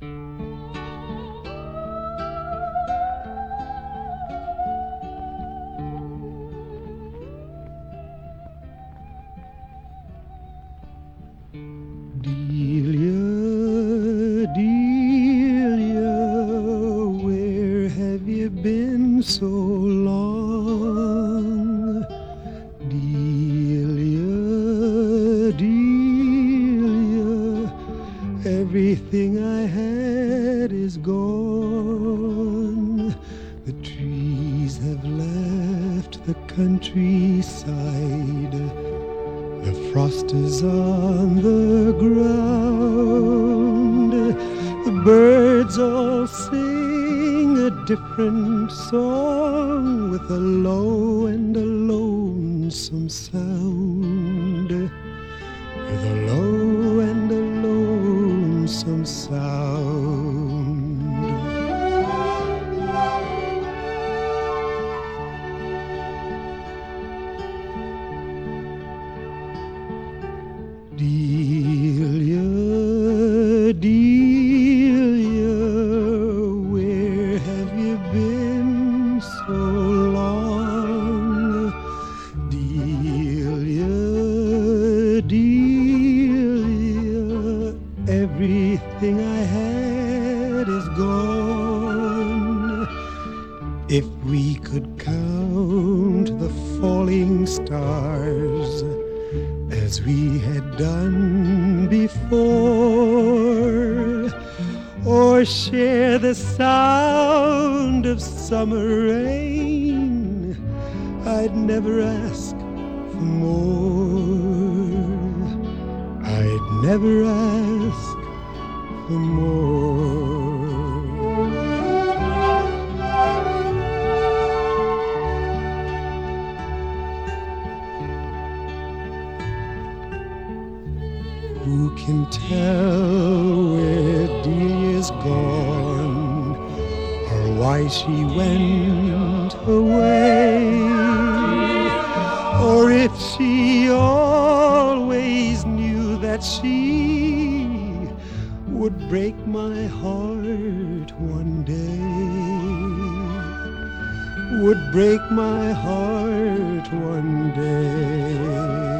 Delia, Delia, where have you been so long? Delia, Delia, everything I had is gone. The trees have left the countryside. The frost is on the ground. The birds all sing a different song with a low and a lonesome sound. With a low and a lonesome sound. Delia, Delia, where have you been so long? Delia, Delia, everything I had is gone. If we could count the falling stars as we had done before, or share the sound of summer rain, I'd never ask for more. I'd never ask for more. Who can tell where Delia's gone, or why she went away, or if she always knew that she would break my heart one day, would break my heart one day.